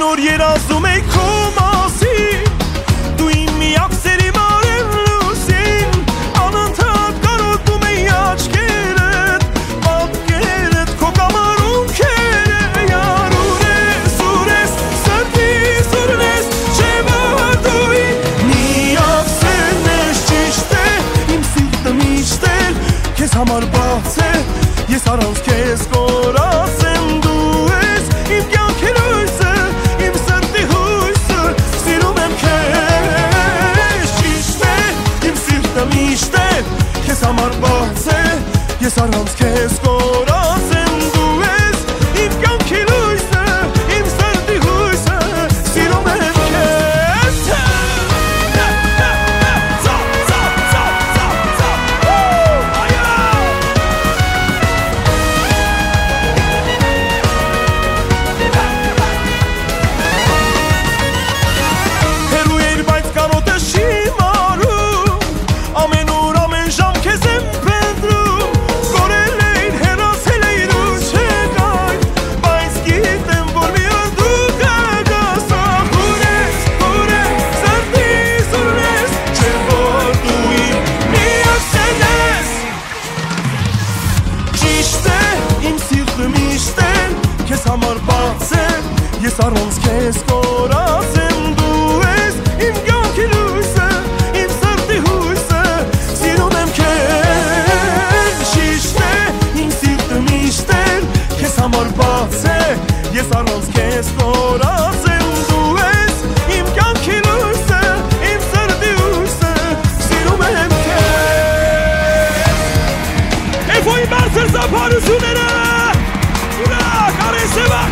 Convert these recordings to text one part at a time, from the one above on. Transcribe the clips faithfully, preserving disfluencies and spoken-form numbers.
նոր երազում էի քո մասին Դու իմ միակ սերի մարել լուսին Անընդհատ կարոտում էի աչքերդ Պատկերդ քո կամարունքերը Յար ուրես, ուրես, սրտիս ուրնես Չէ որ դու իմ միակ սերն ես ճիշտ է Իմ սիրտը միշտ էլ քեզ համար բաց է Ես առանց քեզ կորած եմ դու ես Իմ կյանքի լույսը, իմ սրտի հույսը Սիրում եմ քեզ Ճիշտ է, իմ սիրտը միշտ է Քեզ համար բաց է Ես առանց քեզ կորած եմ դու ես Իմ կյանքի լույսը, իմ սրտի հույսը Սիրում եմ քեզ Ծա, ծա, ծա, ծա, ծա Այո Հերու էր, բայց կարոտը չի մարում Ամեն օր, ամեն ժամ քեզ եմ փնտրում Կորել էին, հեռացել էին ու չեկայ Բայց գիտեմ, որ մի օր դու կգաս Ահ ուրես, ուրես, սրտիս ուրնես Չէ որ դու իմ միակ սերն ես Ճիշտ է, իմ սիրտը միշտ է Քեզ համար բաց է Ես առանց քեզ կորած եմ դու ես Իմ կյանքի լույսը, իմ սրտի հույսը Սիրում եմ քեզ Ճիշտ է, իմ սիրտը միշտ է Քեզ համար բաց է Ես առանց քեզ կորած եմ դու ես Իմ կյանքի լույսը, իմ սրտի հույսը Սիրում եմ քեզ Էվոյի բարձր զափարությունները Ուրա, կարեսևա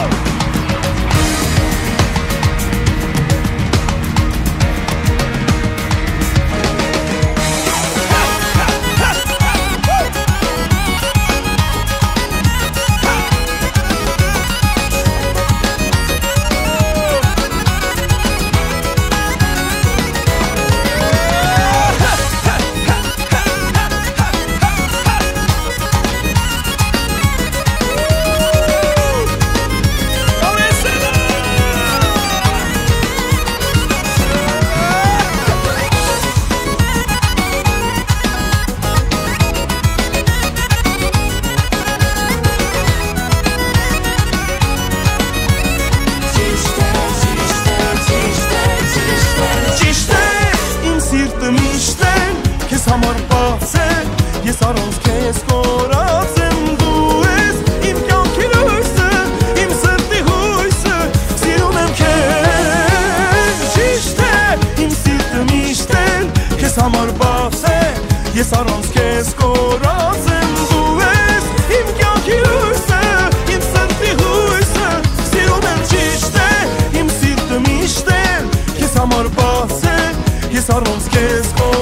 Քեզ համար բաց է Ես առանց քեզ կորած եմ դու ես Իմ կյանքի լույսը, իմ սրտի հույսը Սիրում եմ քեզ Ճիշտ է, իմ սիրտը միշտ է Քեզ համար բաց է Ես առանց քեզ կորած եմ դու ես Իմ կյանքի լույսը, իմ սրտի հույսը Սիրում եմ ճիշտ է, իմ սիրտը միշտ է Քեզ համար բաց է Ես առանց քեզ կորած